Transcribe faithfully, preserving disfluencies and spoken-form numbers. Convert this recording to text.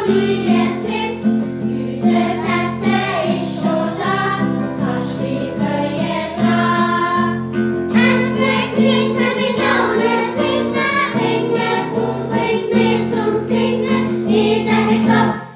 Familie trifft. Unser Essen ist schon da, kannst dich freuen dran. Essen, geniessen, mit allen singen, Engel, komm, bring mir zum Singen. Ich sage Stopp.